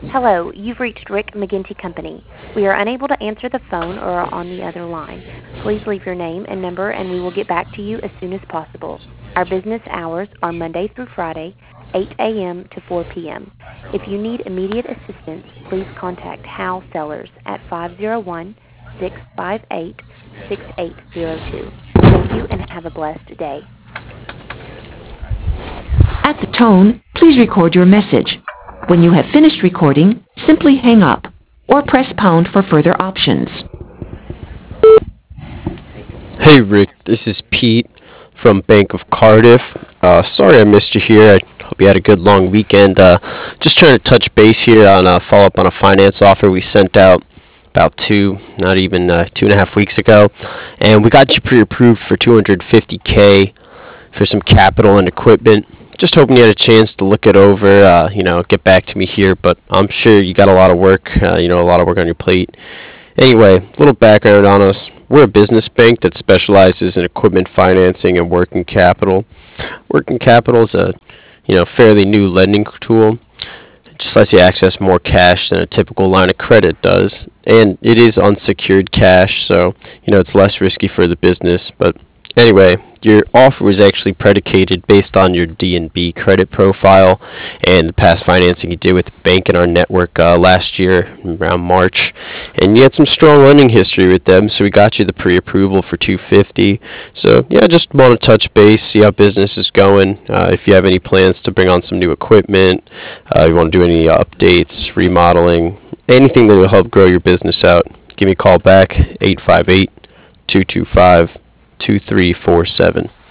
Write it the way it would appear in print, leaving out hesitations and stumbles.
Hello, you've reached Rick McGinty Company. We are unable to answer the phone or are on the other line. Please leave your name and number and we will get back to you as soon as possible. Our business hours are Monday through Friday, 8 a.m. to 4 p.m. If you need immediate assistance, please contact Hal Sellers at 501-658-6802. Thank you and have a blessed day. At the tone, please record your message. When you have finished recording, simply hang up or press pound for further options. Hey Rick, this is Pete from Bank of Cardiff. Sorry I missed you here. I hope you had a good long weekend. Just trying to touch base here on a follow-up on a finance offer we sent out about not even 2.5 weeks ago, and we got you pre-approved for $250K for some capital and equipment. Just hoping you had a chance to look it over, get back to me here, but I'm sure you got a lot of work, a lot of work on your plate. Anyway, a little background on us. We're a business bank that specializes in equipment financing and working capital. Working capital is a, fairly new lending tool. It just lets you access more cash than a typical line of credit does. And it is unsecured cash, so, it's less risky for the business. But anyway, your offer was actually predicated based on your D&B credit profile and the past financing you did with the bank in our network last year around March. And you had some strong lending history with them, so we got you the pre-approval for $250. So yeah, just want to touch base, see how business is going. If you have any plans to bring on some new equipment, you want to do any updates, remodeling, anything that will help grow your business out, give me a call back, 858-225-2347.